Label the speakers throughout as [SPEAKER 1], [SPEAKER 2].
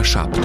[SPEAKER 1] 7.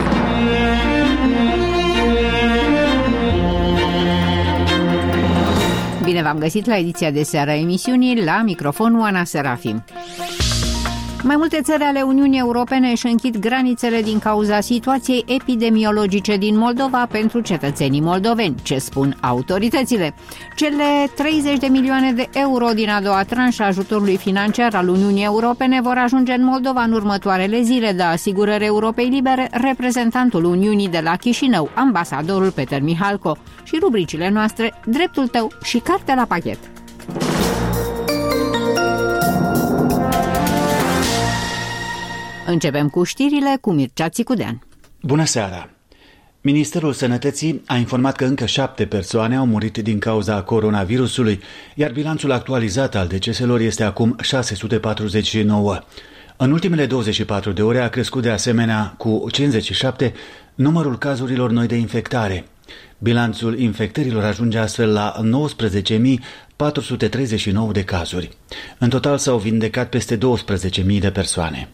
[SPEAKER 2] Bine v-am găsit la ediția de seară a emisiunii, la microfon Oana Serafim. Mai multe țări ale Uniunii Europene își închid granițele din cauza situației epidemiologice din Moldova pentru cetățenii moldoveni. Ce spun autoritățile? Cele 30 de milioane de euro din a doua tranșă a ajutorului financiar al Uniunii Europene vor ajunge în Moldova în următoarele zile, dă asigurări Europei Libere reprezentantul Uniunii de la Chișinău, ambasadorul Peter Mihalco. Și rubricile noastre, dreptul tău și carte la pachet. Începem cu știrile cu Mircea Țicudean.
[SPEAKER 3] Bună seara! Ministerul Sănătății a informat că încă 7 persoane au murit din cauza coronavirusului, iar bilanțul actualizat al deceselor este acum 649. În ultimele 24 de ore a crescut de asemenea cu 57 numărul cazurilor noi de infectare. Bilanțul infectărilor ajunge astfel la 19.439 de cazuri. În total s-au vindecat peste 12.000 de persoane.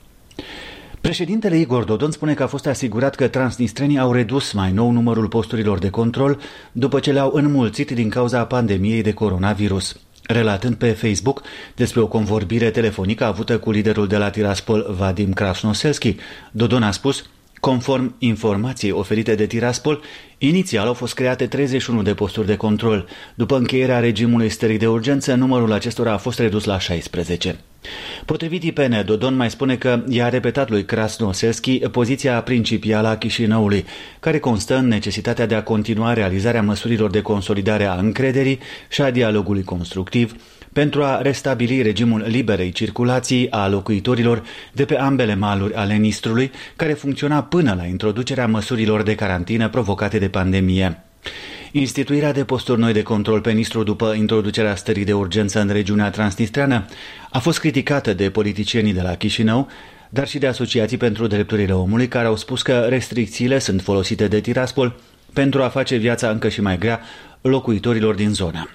[SPEAKER 3] Președintele Igor Dodon spune că a fost asigurat că transnistrenii au redus mai nou numărul posturilor de control după ce le-au înmulțit din cauza pandemiei de coronavirus. Relatând pe Facebook despre o convorbire telefonică avută cu liderul de la Tiraspol, Vadim Krasnoselski, Dodon a spus: conform informației oferite de Tiraspol, inițial au fost create 31 de posturi de control. După încheierea regimului stării de urgență, numărul acestora a fost redus la 16. Potrivit IPN, Dodon mai spune că i-a repetat lui Krasnoselski poziția principială a Chișinăului, care constă în necesitatea de a continua realizarea măsurilor de consolidare a încrederii și a dialogului constructiv, pentru a restabili regimul liberei circulații a locuitorilor de pe ambele maluri ale Nistrului, care funcționa până la introducerea măsurilor de carantină provocate de pandemie. Instituirea de posturi noi de control pe Nistru după introducerea stării de urgență în regiunea transnistreană a fost criticată de politicienii de la Chișinău, dar și de asociații pentru drepturile omului, care au spus că restricțiile sunt folosite de Tiraspol pentru a face viața încă și mai grea locuitorilor din zonă.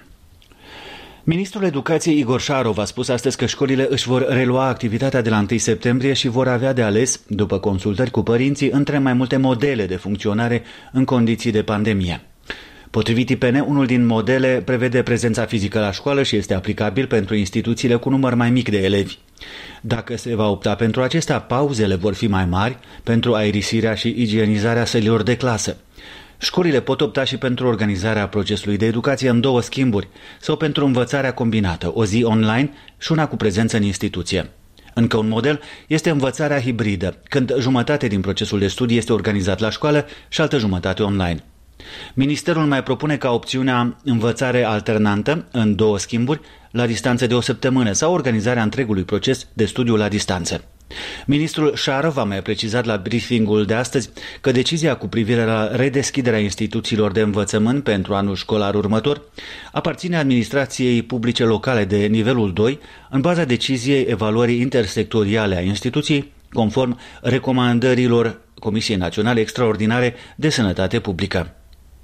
[SPEAKER 3] Ministrul Educației Igor Șarov a spus astăzi că școlile își vor relua activitatea de la 1 septembrie și vor avea de ales, după consultări cu părinții, între mai multe modele de funcționare în condiții de pandemie. Potrivit IPN, unul din modele prevede prezența fizică la școală și este aplicabil pentru instituțiile cu număr mai mic de elevi. Dacă se va opta pentru acesta, pauzele vor fi mai mari pentru aerisirea și igienizarea sălilor de clasă. Școlile pot opta și pentru organizarea procesului de educație în 2 schimburi sau pentru învățarea combinată, o zi online și una cu prezență în instituție. Încă un model este învățarea hibridă, când jumătate din procesul de studii este organizat la școală și altă jumătate online. Ministerul mai propune ca opțiunea învățare alternantă în 2 schimburi la distanță de 1 săptămână sau organizarea întregului proces de studiu la distanță. Ministrul Șarov a mai precizat la briefingul de astăzi că decizia cu privire la redeschiderea instituțiilor de învățământ pentru anul școlar următor aparține administrației publice locale de nivelul 2 în baza deciziei evaluării intersectoriale a instituției, conform recomandărilor Comisiei Naționale Extraordinare de Sănătate Publică.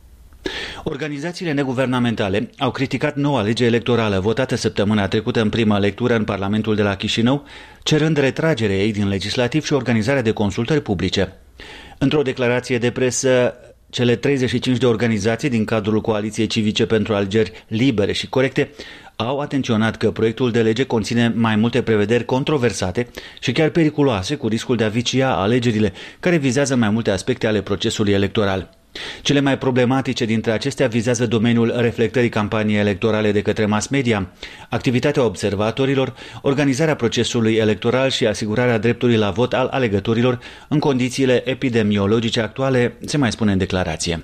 [SPEAKER 3] Organizațiile neguvernamentale au criticat noua lege electorală votată săptămâna trecută în prima lectură în Parlamentul de la Chișinău, cerând retragerea ei din legislativ și organizarea de consultări publice. Într-o declarație de presă, cele 35 de organizații din cadrul Coaliției Civice pentru Alegeri Libere și Corecte au atenționat că proiectul de lege conține mai multe prevederi controversate și chiar periculoase, cu riscul de a vicia alegerile, care vizează mai multe aspecte ale procesului electoral. Cele mai problematice dintre acestea vizează domeniul reflectării campaniei electorale de către mass media, activitatea observatorilor, organizarea procesului electoral și asigurarea dreptului la vot al alegătorilor în condițiile epidemiologice actuale, se mai spune în declarație.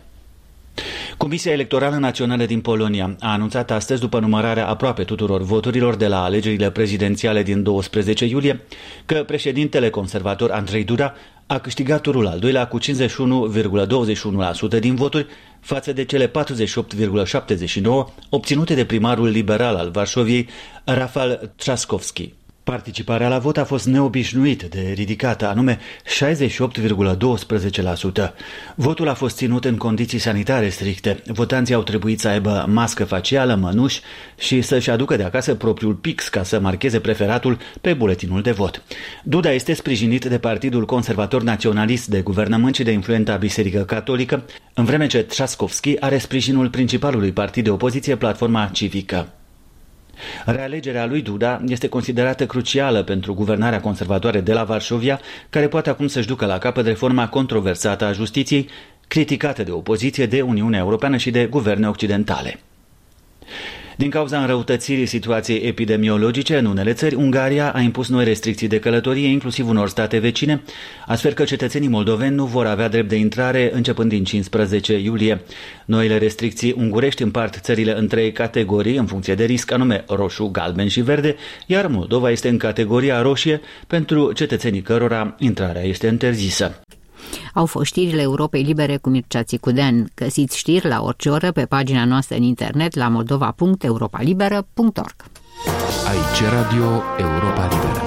[SPEAKER 3] Comisia Electorală Națională din Polonia a anunțat astăzi, după numărarea aproape tuturor voturilor de la alegerile prezidențiale din 12 iulie, că președintele conservator Andrzej Duda a câștigat turul al doilea cu 51,21% din voturi față de cele 48,79% obținute de primarul liberal al Varșoviei, Rafał Trzaskowski. Participarea la vot a fost neobișnuit de ridicată, anume 68,12%. Votul a fost ținut în condiții sanitare stricte. Votanții au trebuit să aibă mască facială, mănuși și să-și aducă de acasă propriul pix ca să marcheze preferatul pe buletinul de vot. Duda este sprijinit de Partidul Conservator Naționalist de guvernământ și de influenta Biserică Catolică, în vreme ce Trzaskowski are sprijinul principalului partid de opoziție, Platforma Civică. Realegerea lui Duda este considerată crucială pentru guvernarea conservatoare de la Varșovia, care poate acum să-și ducă la capăt reforma controversată a justiției, criticată de opoziție, de Uniunea Europeană și de guverne occidentale. Din cauza înrăutățirii situației epidemiologice în unele țări, Ungaria a impus noi restricții de călătorie, inclusiv unor state vecine, astfel că cetățenii moldoveni nu vor avea drept de intrare începând din 15 iulie. Noile restricții ungurești împart țările în 3 categorii în funcție de risc, anume roșu, galben și verde, iar Moldova este în categoria roșie, pentru cetățenii cărora intrarea este interzisă.
[SPEAKER 2] Au fost știrile Europei Libere cu Mircea Țicudean. Găsiți știri la orice oră pe pagina noastră în internet la moldova.europalibera.org.
[SPEAKER 1] Aici Radio Europa Liberă.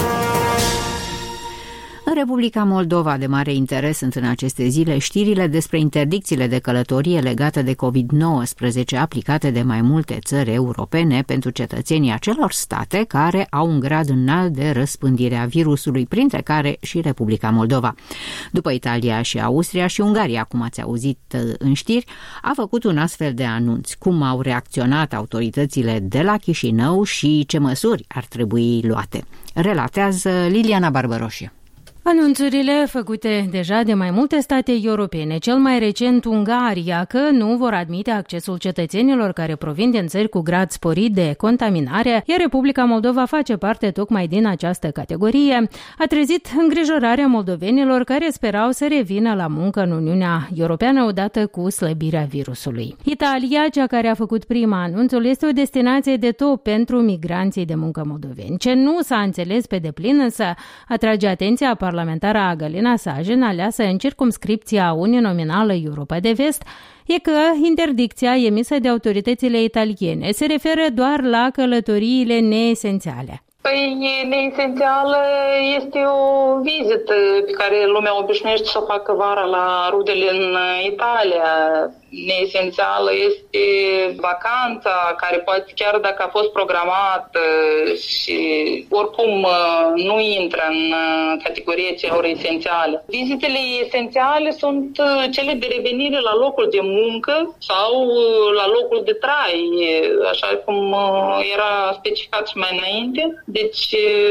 [SPEAKER 2] În Republica Moldova, de mare interes sunt în aceste zile știrile despre interdicțiile de călătorie legate de COVID-19 aplicate de mai multe țări europene pentru cetățenii acelor state care au un grad înalt de răspândire a virusului, printre care și Republica Moldova. După Italia și Austria și Ungaria, cum ați auzit în știri, a făcut un astfel de anunț. Cum au reacționat autoritățile de la Chișinău și ce măsuri ar trebui luate? Relatează Liliana Barbăroșie.
[SPEAKER 4] Anunțurile făcute deja de mai multe state europene, cel mai recent Ungaria, că nu vor admite accesul cetățenilor care provin din țări cu grad sporit de contaminare, iar Republica Moldova face parte tocmai din această categorie, a trezit îngrijorarea moldovenilor care sperau să revină la muncă în Uniunea Europeană odată cu slăbirea virusului. Italia, cea care a făcut prima anunțul, este o destinație de top pentru migranții de muncă moldoveni. Ce nu s-a înțeles pe deplin, însă atrage atenția parlamentara Galina Sajen, aleasă în circumscripția uninominală Europa de Vest, e că interdicția emisă de autoritățile italiene se referă doar la călătoriile neesențiale.
[SPEAKER 5] Neesențială este o vizită pe care lumea obișnuiește să o facă vara la rudele în Italia. Neesențială este vacanța, care poate chiar dacă a fost programată și oricum nu intră în categoria celor esențiale. Vizitele esențiale sunt cele de revenire la locul de muncă sau la locul de trai, așa cum era specificat și mai înainte. Deci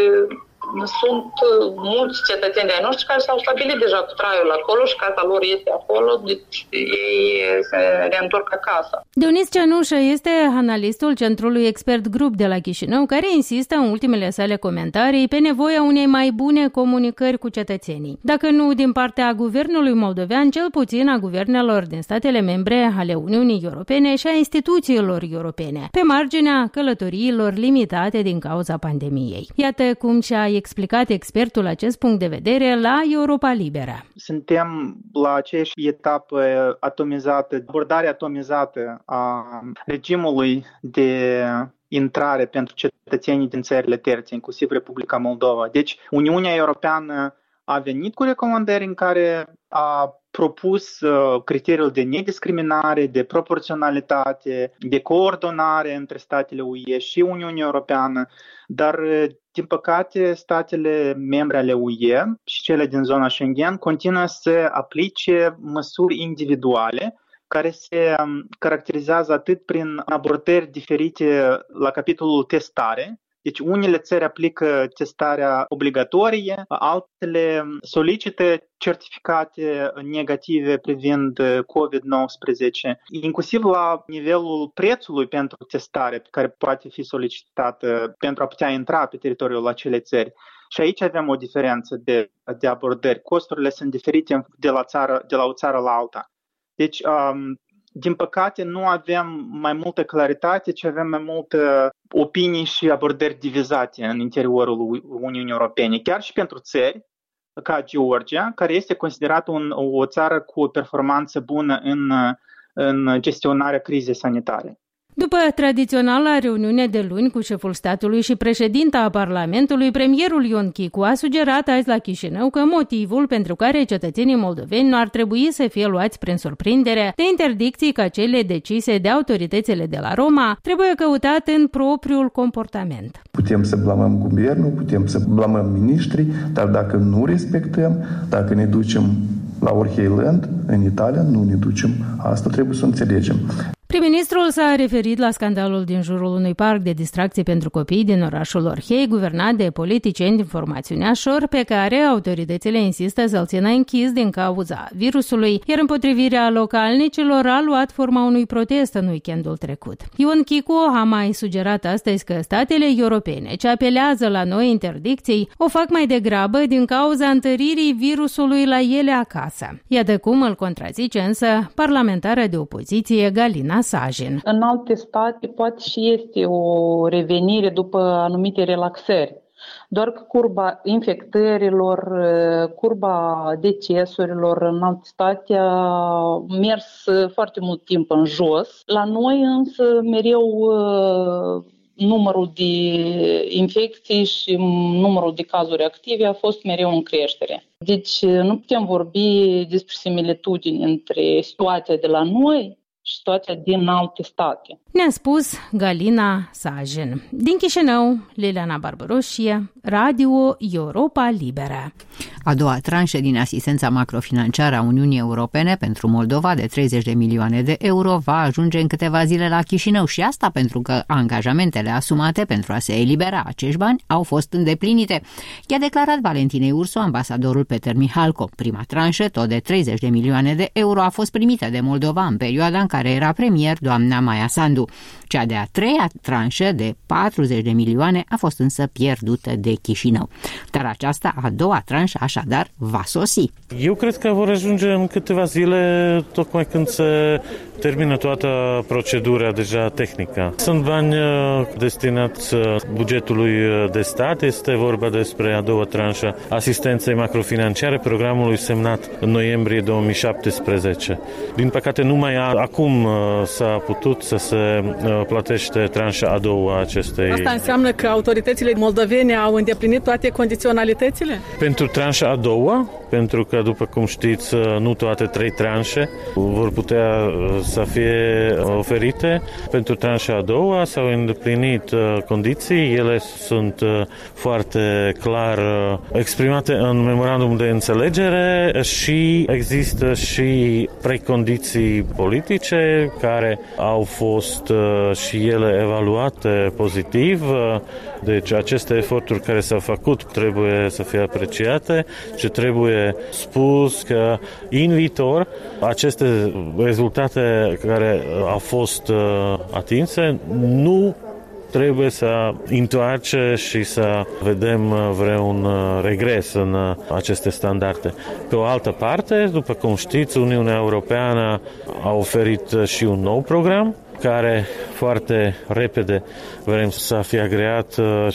[SPEAKER 5] sunt mulți cetățeni de-ai noștri care s-au stabilit deja cu traiul acolo și casa lor este acolo, deci ei se reîntorc acasă.
[SPEAKER 4] Dionis Ceanușă este analistul Centrului Expert Group de la Chișinău, care insistă în ultimele sale comentarii pe nevoia unei mai bune comunicări cu cetățenii. Dacă nu din partea guvernului moldovean, cel puțin a guvernelor din statele membre ale Uniunii Europene și a instituțiilor europene, pe marginea călătoriilor limitate din cauza pandemiei. Iată cum și-a explicat expertul acest punct de vedere la Europa Liberă.
[SPEAKER 6] Suntem la aceeași etapă atomizată, abordare atomizată a regimului de intrare pentru cetățenii din țările terțe, inclusiv Republica Moldova. Deci Uniunea Europeană a venit cu recomandări în care a propus criteriul de nediscriminare, de proporționalitate, de coordonare între statele UE și Uniunea Europeană, dar din păcate, statele membre ale UE și cele din zona Schengen continuă să aplice măsuri individuale care se caracterizează atât prin abordări diferite la capitolul testare. Deci unele țări aplică testarea obligatorie, altele solicită certificate negative privind COVID-19, inclusiv la nivelul prețului pentru testare care poate fi solicitată pentru a putea intra pe teritoriul acelei țări. Și aici avem o diferență de abordări. Costurile sunt diferite de la o țară la alta. Deci, din păcate, nu avem mai multă claritate, ci avem mai multă opinii și abordări divizate în interiorul Uniunii Europene, chiar și pentru țări ca Georgia, care este considerată o țară cu o performanță bună în gestionarea crizei sanitare.
[SPEAKER 4] După tradiționala reuniune de luni cu șeful statului și președinta Parlamentului, premierul Ion Chicu a sugerat azi la Chișinău că motivul pentru care cetățenii moldoveni nu ar trebui să fie luați prin surprindere de interdicții ca cele decise de autoritățile de la Roma trebuie căutat în propriul comportament.
[SPEAKER 7] Putem să blamăm guvernul, putem să blamăm miniștrii, dar dacă nu respectăm, dacă ne ducem la Orheiland, în Italia, nu ne ducem. Asta trebuie să înțelegem.
[SPEAKER 4] Prim-ministrul s-a referit la scandalul din jurul unui parc de distracție pentru copii din orașul Orhei, guvernat de politicieni din formațiunea Șor, pe care autoritățile insistă să-l țină închis din cauza virusului, iar împotrivirea localnicilor a luat forma unui protest în weekendul trecut. Ion Chicu a mai sugerat astăzi că statele europene ce apelează la noi interdicții o fac mai degrabă din cauza întăririi virusului la ele acasă. Iată cum îl contrazice însă parlamentara de opoziție Galina Sajin.
[SPEAKER 5] În alte state poate și este o revenire după anumite relaxări. Doar că curba infectărilor, curba decesurilor în alte state a mers foarte mult timp în jos. La noi însă mereu numărul de infecții și numărul de cazuri active a fost mereu în creștere. Deci nu putem vorbi despre similitudini între situația de la noi și situația din alte state.
[SPEAKER 4] Ne-a spus Galina Sajin. Din Chișinău, Liliana Barbaroșie, Radio Europa Liberă.
[SPEAKER 2] A doua tranșă din asistența macrofinanciară a Uniunii Europene pentru Moldova de 30 de milioane de euro va ajunge în câteva zile la Chișinău și asta pentru că angajamentele asumate pentru a se elibera acești bani au fost îndeplinite. I-a declarat Valentinei Ursu, ambasadorul Peter Mihalco. Prima tranșă, tot de 30 de milioane de euro, a fost primită de Moldova în perioada în care era premier doamna Maia Sandu. Cea de-a treia tranșă de 40 de milioane a fost însă pierdută de Chișinău. Dar aceasta a doua tranșă așadar va sosi.
[SPEAKER 8] Eu cred că vor ajunge în câteva zile, tocmai când se termină toată procedura deja tehnică. Sunt bani destinați bugetului de stat, este vorba despre a doua tranșă asistenței macrofinanciare, programului semnat în noiembrie 2017. Din păcate numai acum s-a putut să se plătește tranșa a doua acestei.
[SPEAKER 9] Asta înseamnă că autoritățile moldovene au îndeplinit toate condiționalitățile?
[SPEAKER 8] Pentru tranșa a doua, pentru că, după cum știți, nu toate trei tranșe vor putea să fie oferite. Pentru tranșa a doua s-au îndeplinit condiții, ele sunt foarte clar exprimate în memorandum de înțelegere și există și precondiții politice care au fost și ele evaluate pozitiv. Deci aceste eforturi care s-au făcut trebuie să fie apreciate și trebuie spus că în viitor aceste rezultate care au fost atinse nu trebuie să întoarce și să vedem vreun regres în aceste standarde. Pe o altă parte, după cum știți, Uniunea Europeană a oferit și un nou program care foarte repede vrem să fie agreat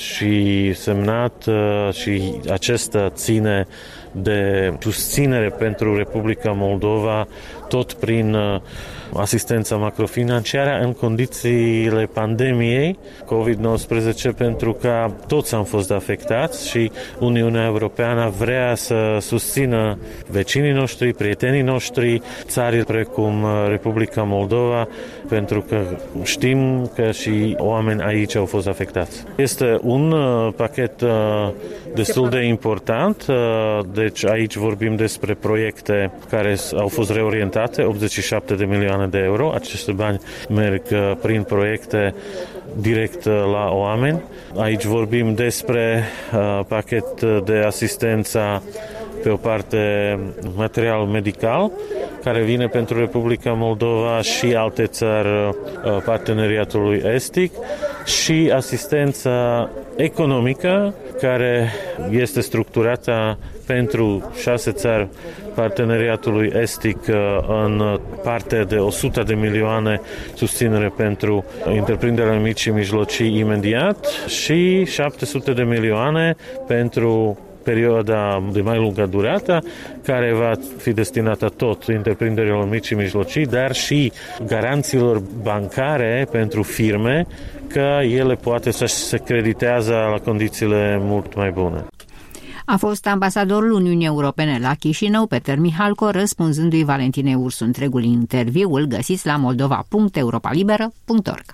[SPEAKER 8] și semnat și acesta ține de susținere pentru Republica Moldova tot prin asistența macrofinanciară în condițiile pandemiei COVID-19, pentru că toți am fost afectați și Uniunea Europeană vrea să susțină vecinii noștri, prietenii noștri, țări precum Republica Moldova, pentru că știm că și oameni aici au fost afectați. Este un pachet destul de important, deci aici vorbim despre proiecte care au fost reorientate, 87 de milioane de euro. Aceste bani merg prin proiecte direct la oameni. Aici vorbim despre pachet de asistență pe o parte material medical, care vine pentru Republica Moldova și alte țări parteneriatului estic, și asistența economică, care este structurată pentru 6 țări parteneriatului estic în parte de 100 de milioane susținere pentru întreprinderile mici și mijlocii imediat și 700 de milioane pentru perioada de mai lungă durată, care va fi destinată tot întreprinderilor mici și mijlocii, dar și garanțiilor bancare pentru firme, că ele poate să se creditează la condițiile mult mai bune.
[SPEAKER 2] A fost ambasadorul Uniunii Europene la Chișinău, Peter Mihalco, răspunzându-i Valentinei Ursu. Întregul interviu îl găsiți la moldova.europalibera.org.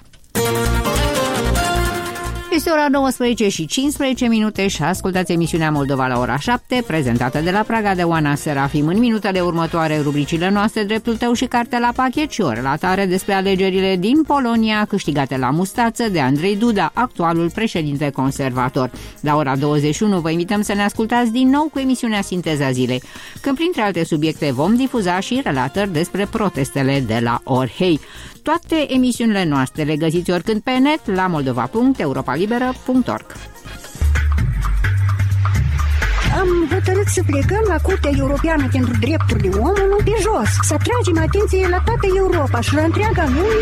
[SPEAKER 2] Este ora 12:15 și ascultați emisiunea Moldova la ora 7, prezentată de la Praga de Oana Serafim. În minutele următoare, rubricile noastre, Dreptul tău și Carte la pachet și o relatare despre alegerile din Polonia, câștigate la mustață de Andrei Duda, actualul președinte conservator. La ora 21 vă invităm să ne ascultați din nou cu emisiunea Sinteza Zilei, când printre alte subiecte vom difuza și relatări despre protestele de la Orhei. Toate emisiunile noastre le găsiți oricând pe net la moldova.europalibera.org.
[SPEAKER 10] Am hotărât să plecăm la Curtea Europeană pentru Drepturile Omului pe jos, să atragem atenție la toată Europa și la întreaga lume.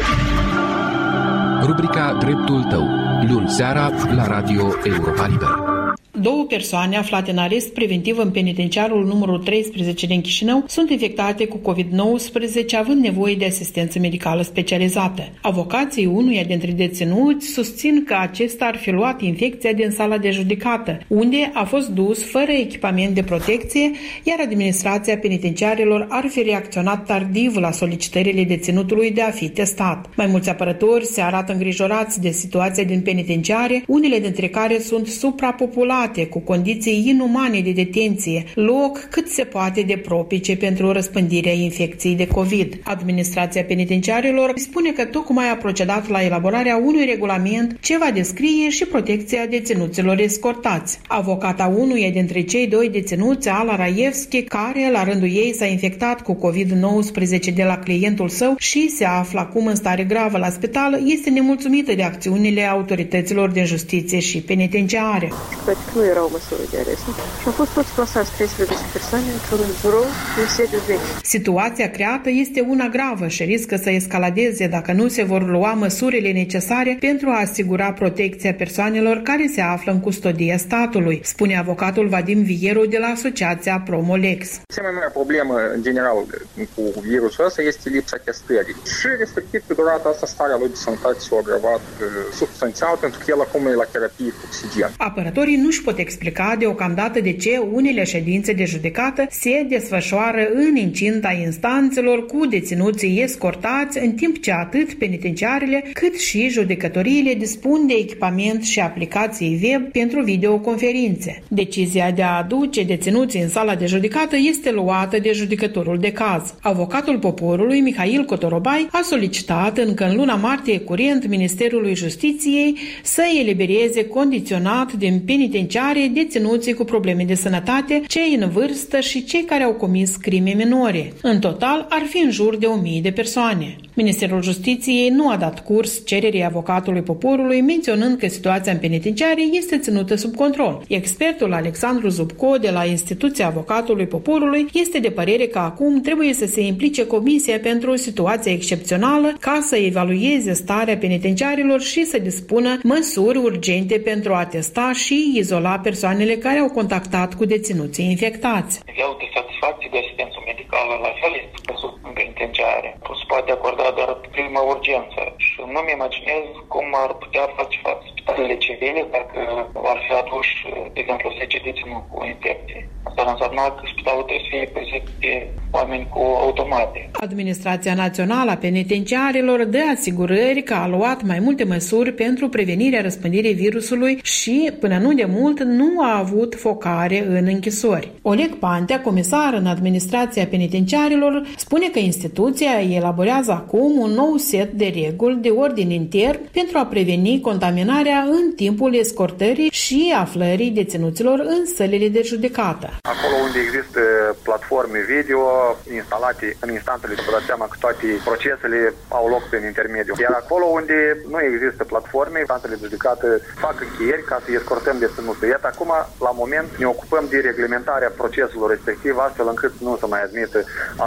[SPEAKER 1] Rubrica Dreptul tău, luni seara la Radio Europa Liberă.
[SPEAKER 11] 2 persoane aflate în arest preventiv în penitenciarul numărul 13 din Chișinău sunt infectate cu COVID-19, având nevoie de asistență medicală specializată. Avocații unuia dintre deținuți susțin că acesta ar fi luat infecția din sala de judecată, unde a fost dus fără echipament de protecție, iar administrația penitenciarilor ar fi reacționat tardiv la solicitările deținutului de a fi testat. Mai mulți apărători se arată îngrijorați de situația din penitenciare, unele dintre care sunt suprapopulate, cu condiții inumane de detenție, loc cât se poate de propice pentru răspândirea infecției de COVID. Administrația penitenciarilor spune că tocmai a procedat la elaborarea unui regulament ce va descrie și protecția deținuților escortați. Avocata unuia dintre cei 2 deținuți, Ala Raevski, care la rândul ei s-a infectat cu COVID-19 de la clientul său și se află acum în stare gravă la spital, este nemulțumită de acțiunile autorităților de justiție și penitenciare.
[SPEAKER 12] Nu erau măsuri de arest. Și au fost toți plasați 13 persoane într-un birou în sediu vechi.
[SPEAKER 11] Situația creată este una gravă și riscă să escaladeze dacă nu se vor lua măsurile necesare pentru a asigura protecția persoanelor care se află în custodia statului, spune avocatul Vadim Vieru de la Asociația Promolex.
[SPEAKER 13] Cea mai mare problemă, în general, cu virusul ăsta este lipsa testării. Și, respectiv, pe durata asta, starea lui de sănătate s-a agravat substanțial, pentru că el acum e la terapie cu oxigen.
[SPEAKER 11] Apărătorii nu-și pot explica deocamdată de ce unele ședințe de judecată se desfășoară în incinta instanțelor cu deținuții escortați, în timp ce atât penitenciarele cât și judecătoriile dispun de echipament și aplicații web pentru videoconferințe. Decizia de a aduce deținuții în sala de judecată este luată de judecătorul de caz. Avocatul poporului, Mihail Cotorobai, a solicitat încă în luna martie curent Ministerului Justiției să elibereze condiționat din penitenciare deținuții cu probleme de sănătate, cei în vârstă și cei care au comis crime minore. În total ar fi în jur de 1000 de persoane. Ministerul Justiției nu a dat curs cererii avocatului poporului, menționând că situația în penitenciare este ținută sub control. Expertul Alexandru Zubco de la Instituția Avocatului Poporului este de părere că acum trebuie să se implice Comisia pentru o situație excepțională ca să evalueze starea penitenciarilor și să dispună măsuri urgente pentru a testa și izola persoanele care au contactat cu deținuții infectați.
[SPEAKER 14] Nivelul de satisfacție de asistență medicală la fel este scăzut în penitenciare. Se poate acorda doar prima urgență și nu-mi imaginez cum ar putea face față spitalele civile dacă ar fi aduși, de exemplu, 10 deținuți cu infecție. Asta ar însemna că spitalul trebuie să fie prezit de oameni cu automate.
[SPEAKER 11] Administrația Națională a Penitenciarilor dă asigurări că a luat mai multe măsuri pentru prevenirea răspândirii virusului și, până nu de mult, nu a avut focare în închisori. Oleg Pantea, comisar în Administrația Penitenciarilor, spune că instituția elaborează acum un nou set de reguli de ordin intern pentru a preveni contaminarea în timpul escortării și aflării deținuților în sălile de judecată.
[SPEAKER 15] Acolo unde există platforme video instalate în instanțele, să vă dați seama că toate procesele au loc prin intermediu. Iar acolo unde nu există platforme, instanțele de judecată fac încheieri ca să escortăm deținuții. Iată, acum, la moment, ne ocupăm de reglementarea proceselor respectiv, astfel încât nu să mai admită astfel de situații.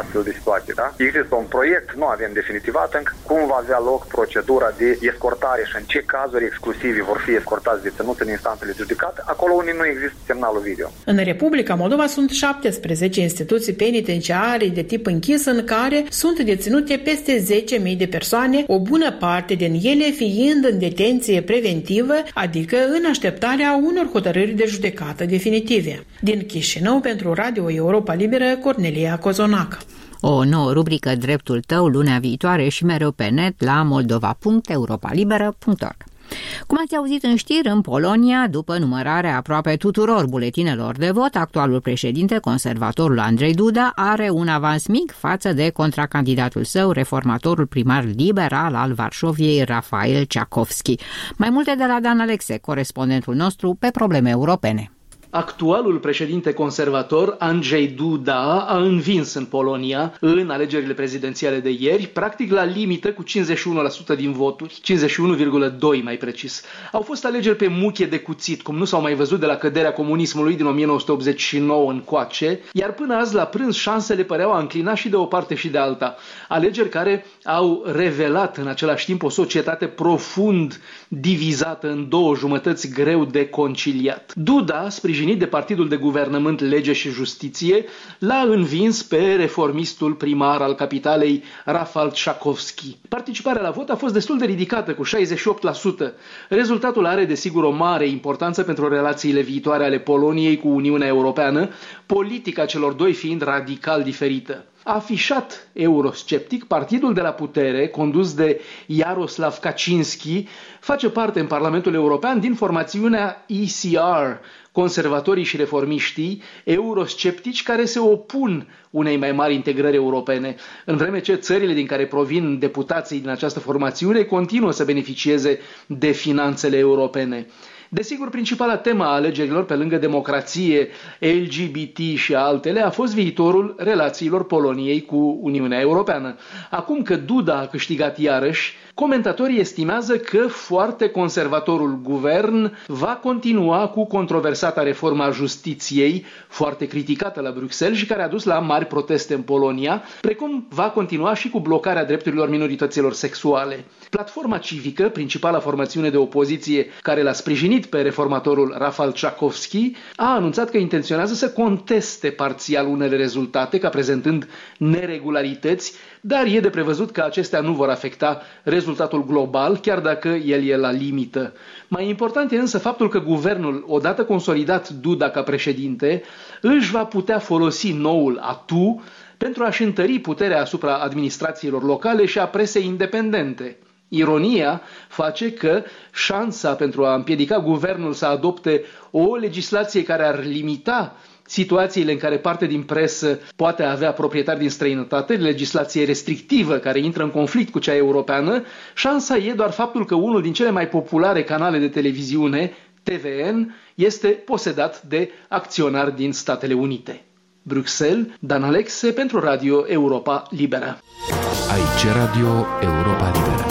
[SPEAKER 15] toate, da? Există un proiect, nu avem definitivat încă, cum va avea loc procedura de escortare și în ce cazuri exclusive vor fi escortați deținuți în instanțele judecate, acolo unde nu există semnalul video.
[SPEAKER 11] În Republica Moldova sunt 17 instituții penitenciare de tip închis în care sunt deținute peste 10.000 de persoane, o bună parte din ele fiind în detenție preventivă, adică în așteptarea unor hotărâri de judecată definitive. Din Chișinău, pentru Radio Europa Liberă, Cornelia Cozonac.
[SPEAKER 2] O nouă rubrică Dreptul tău lunea viitoare și mereu pe net la moldova.europalibera.org. Cum ați auzit în știri, în Polonia, după numărarea aproape tuturor buletinelor de vot, actualul președinte, conservatorul Andrzej Duda, are un avans mic față de contracandidatul său, reformatorul primar liberal al Varșoviei, Rafael Ciachowski. Mai multe de la Dan Alexe, corespondentul nostru pe probleme europene.
[SPEAKER 16] Actualul președinte conservator, Andrzej Duda, a învins în Polonia în alegerile prezidențiale de ieri, practic la limită cu 51% din voturi, 51,2 mai precis. Au fost alegeri pe muchie de cuțit, cum nu s-au mai văzut de la căderea comunismului din 1989 încoace, iar până azi la prânz șansele păreau a înclina și de o parte și de alta. Alegeri care au revelat în același timp o societate profund divizată în două jumătăți greu de conciliat. Duda, sprijinit de partidul de guvernământ Lege și Justiție, l-a învins pe reformistul primar al capitalei, Rafał Trzaskowski. Participarea la vot a fost destul de ridicată, cu 68%. Rezultatul are, desigur, o mare importanță pentru relațiile viitoare ale Poloniei cu Uniunea Europeană, politica celor doi fiind radical diferită. Afișat eurosceptic, partidul de la putere, condus de Jarosław Kaczyński, face parte în Parlamentul European din formațiunea ECR, conservatorii și reformiștii, eurosceptici care se opun unei mai mari integrări europene, în vreme ce țările din care provin deputații din această formațiune continuă să beneficieze de finanțele europene. Desigur, principala temă a alegerilor, pe lângă democrație, LGBT și altele, a fost viitorul relațiilor Poloniei cu Uniunea Europeană. Acum că Duda a câștigat iarăși, comentatorii estimează că foarte conservatorul guvern va continua cu controversata reformă a justiției, foarte criticată la Bruxelles și care a dus la mari proteste în Polonia, precum va continua și cu blocarea drepturilor minorităților sexuale. Platforma Civică, principala formațiune de opoziție care l-a sprijinit pe reformatorul Rafał Trzaskowski, a anunțat că intenționează să conteste parțial unele rezultate, ca prezentând neregularități, dar e de prevăzut că acestea nu vor afecta rezultatul global, chiar dacă el e la limită. Mai important e însă faptul că guvernul, odată consolidat Duda ca președinte, își va putea folosi noul atu pentru a-și întări puterea asupra administrațiilor locale și a presei independente. Ironia face că șansa pentru a împiedica guvernul să adopte o legislație care ar limita situațiile în care parte din presă poate avea proprietari din străinătate, legislație restrictivă care intră în conflict cu cea europeană, șansa e doar faptul că unul din cele mai populare canale de televiziune, TVN, este posedat de acționari din Statele Unite. Bruxelles, Dan Alexe pentru Radio Europa Liberă.
[SPEAKER 1] Aici Radio Europa Liberă.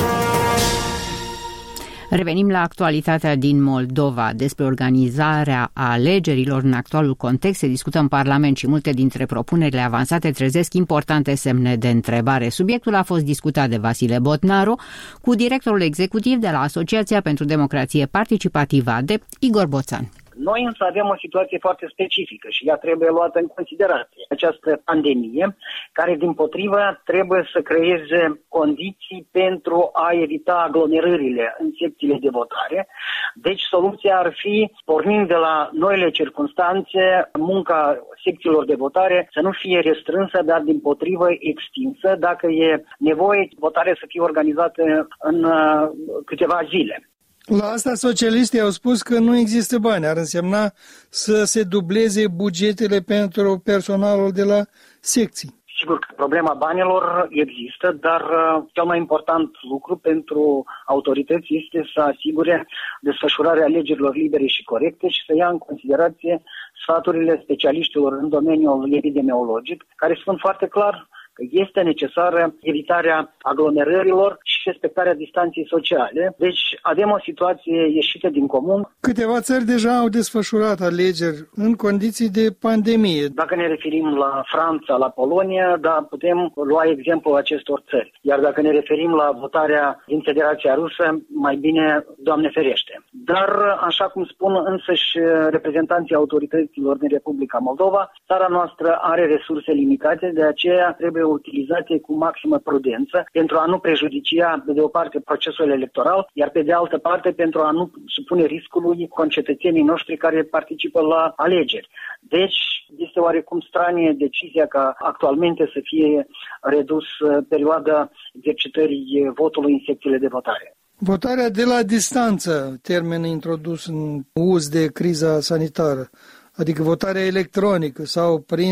[SPEAKER 2] Revenim la actualitatea din Moldova. Despre organizarea alegerilor în actualul context se discută în Parlament și multe dintre propunerile avansate trezesc importante semne de întrebare. Subiectul a fost discutat de Vasile Botnaru cu directorul executiv de la Asociația pentru Democrație Participativă ADEPT, Igor Boțan.
[SPEAKER 17] Noi însă avem o situație foarte specifică și ea trebuie luată în considerație. Această pandemie, care din potrivă trebuie să creeze condiții pentru a evita aglomerările în secțiile de votare. Deci soluția ar fi, pornind de la noile circunstanțe, munca secțiilor de votare să nu fie restrânsă, dar din potrivă extinsă, dacă e nevoie, votarea să fie organizată în câteva zile.
[SPEAKER 18] La asta socialiștii au spus că nu există bani. Ar însemna să se dubleze bugetele pentru personalul de la secții.
[SPEAKER 17] Sigur că problema banilor există, dar cel mai important lucru pentru autorități este să asigure desfășurarea alegerilor libere și corecte și să ia în considerație sfaturile specialiștilor în domeniul epidemiologic, care spun foarte clar că este necesară evitarea aglomerărilor și respectarea distanței sociale. Deci avem o situație ieșită din comun.
[SPEAKER 18] Câteva țări deja au desfășurat alegeri în condiții de pandemie.
[SPEAKER 17] Dacă ne referim la Franța, la Polonia, da, putem lua exemplul acestor țări. Iar dacă ne referim la votarea din Federația Rusă, mai bine, Doamne ferește. Dar, așa cum spun însăși reprezentanții autorităților din Republica Moldova, țara noastră are resurse limitate, de aceea trebuie utilizate cu maximă prudență pentru a nu prejudicia, pe de o parte, procesul electoral, iar pe de altă parte, pentru a nu supune riscului concetățenii noștri care participă la alegeri. Deci, este oarecum stranie decizia ca actualmente să fie redus perioada exercitării votului în secțiile de votare.
[SPEAKER 18] Votarea de la distanță, termen introdus în uz de criza sanitară, adică votarea electronică sau prin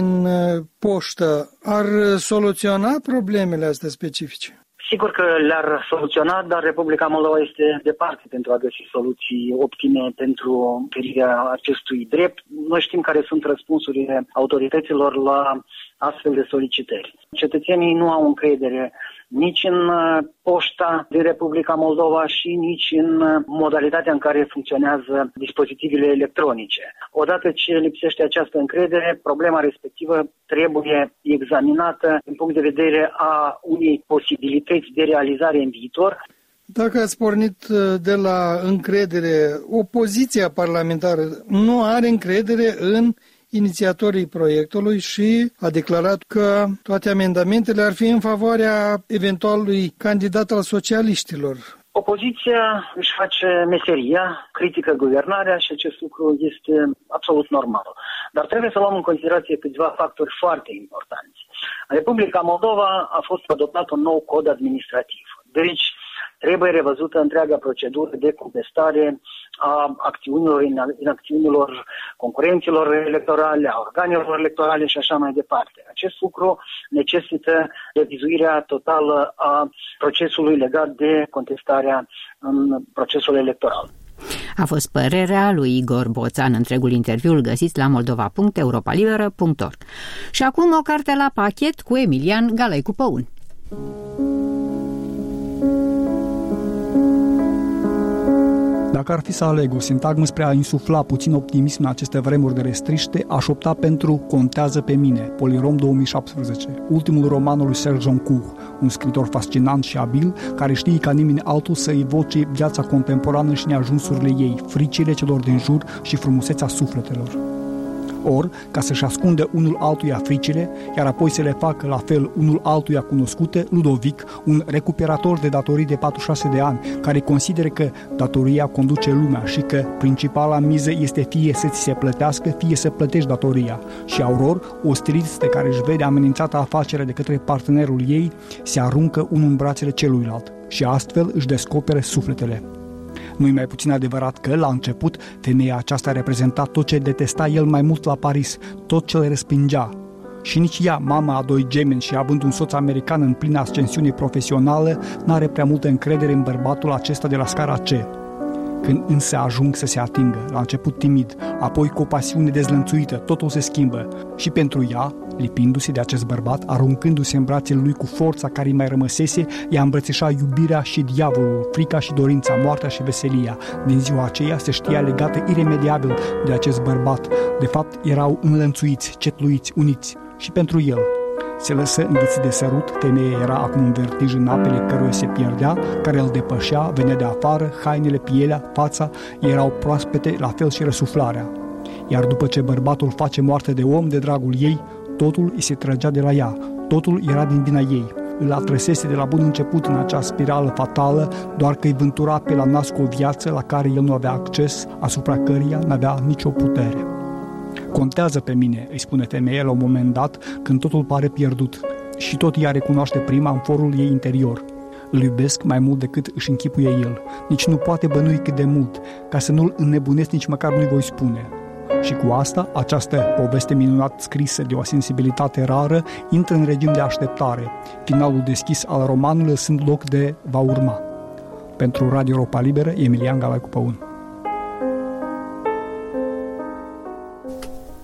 [SPEAKER 18] poștă, ar soluționa problemele astea specifice?
[SPEAKER 17] Sigur că le-ar soluționa, dar Republica Moldova este departe pentru a găsi soluții optime pentru oferirea acestui drept. Noi știm care sunt răspunsurile autorităților la astfel de solicitări. Cetățenii nu au încredere nici în poșta din Republica Moldova și nici în modalitatea în care funcționează dispozitivele electronice. Odată ce lipsește această încredere, problema respectivă trebuie examinată din punct de vedere a unei posibilități de realizare în viitor.
[SPEAKER 18] Dacă ați pornit de la încredere, opoziția parlamentară nu are încredere în inițiatorii proiectului și a declarat că toate amendamentele ar fi în favoarea eventualului candidat al socialiștilor.
[SPEAKER 17] Opoziția își face meseria, critică guvernarea și acest lucru este absolut normal. Dar trebuie să luăm în considerație câțiva factori foarte importanți. În Republica Moldova a fost adoptat un nou cod administrativ. Deci trebuie revăzută întreaga procedură de contestare a acțiunilor, inacțiunilor concurenților electorale, a organelor electorale și așa mai departe. Acest lucru necesită revizuirea totală a procesului legat de contestarea în procesul electoral.
[SPEAKER 2] A fost părerea lui Igor Boțan. Întregul interviu îl găsiți la moldova.europalibera.org. Și acum o carte la pachet cu Emilian Galaicu Păun.
[SPEAKER 19] Dacă ar fi să aleg o sintagmă spre a insufla puțin optimism în aceste vremuri de restriște, aș opta pentru Contează pe mine, Polirom 2017, ultimul roman al lui Serge Joncourt, un scriitor fascinant și abil, care știe ca nimeni altul să evoce viața contemporană și neajunsurile ei, fricile celor din jur și frumusețea sufletelor. Ori, ca să-și ascundă unul altuia fricile, iar apoi să le facă la fel unul altuia cunoscute, Ludovic, un recuperator de datorii de 46 de ani, care consideră că datoria conduce lumea și că principala miză este fie să ți se plătească, fie să plătești datoria. Și Auror, o stilistă care își vede amenințată afacerea de către partenerul ei, se aruncă unul în brațele celuilalt și astfel își descopere sufletele. Nu-i mai puțin adevărat că, la început, femeia aceasta reprezenta tot ce detesta el mai mult la Paris, tot ce îl respingea. Și nici ea, mama a doi gemeni și având un soț american în plină ascensiune profesională, n-are prea multă încredere în bărbatul acesta de la scara C. Când însă ajung să se atingă, la început timid, apoi cu o pasiune dezlănțuită, totul se schimbă. Și pentru ea, lipindu-se de acest bărbat, aruncându-se în brațele lui cu forța care îi mai rămăsese, ea îmbrățișa iubirea și diavolul, frica și dorința, moartea și veselia. Din ziua aceea se știa legată iremediabil de acest bărbat. De fapt, erau înlănțuiți, cetluiți, uniți. Și pentru el. Se lăsă înghițit de sărut, femeia era acum în vertij în apele căruia se pierdea, care îl depășea, venea de afară, hainele, pielea, fața, erau proaspete, la fel și răsuflarea. Iar după ce bărbatul face moarte de om de dragul ei, totul îi se trăgea de la ea, totul era din vina ei. Îl atrăsese de la bun început în acea spirală fatală, doar că îi vântura pe la nas cu o viață la care el nu avea acces, asupra căreia n-avea nicio putere. Contează pe mine, îi spune femeia la un moment dat, când totul pare pierdut. Și tot ea recunoaște prima în forul ei interior. Îl iubesc mai mult decât își închipuie el. Nici nu poate bănui cât de mult, ca să nu-l înnebunesc, nici măcar nu-i voi spune. Și cu asta, această poveste minunat scrisă de o sensibilitate rară intră în regim de așteptare. Finalul deschis al romanului sunt loc de va urma. Pentru Radio Europa Liberă, Emilian Galaicu Păun.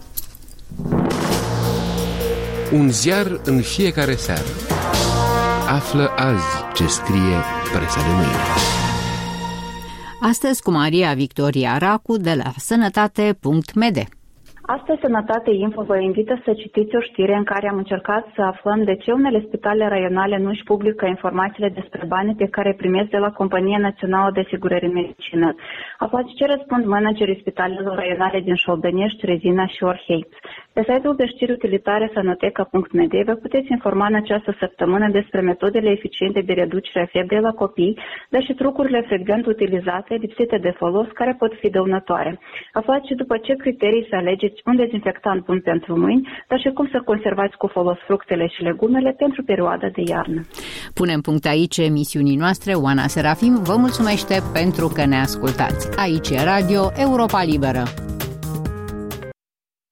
[SPEAKER 1] Un ziar în fiecare seară. Află azi ce scrie presa de mâine.
[SPEAKER 2] Astăzi cu Maria Victoria Racu de la sănătate.md.
[SPEAKER 20] Astăzi, Sănătate Info vă invită să citiți o știre în care am încercat să aflăm de ce unele spitale raionale nu își publică informațiile despre banii pe care primesc de la Compania Națională de Asigurări în Medicină. Aflați ce răspund managerii spitalelor raionale din Șoldănești, Rezina și Orhei. Pe site-ul de știri utilitare sănoteca.md vă puteți informa în această săptămână despre metodele eficiente de reducere a febrei la copii, dar și trucurile frecvent utilizate, lipsite de folos, care pot fi dăunătoare. Aflați și după ce criterii să alegeți un dezinfectant bun pentru mâini, dar și cum să conservați cu folos fructele și legumele pentru perioada de iarnă.
[SPEAKER 2] Punem punct aici emisiunii noastre. Oana Serafim vă mulțumește pentru că ne ascultați. Aici e Radio Europa Liberă.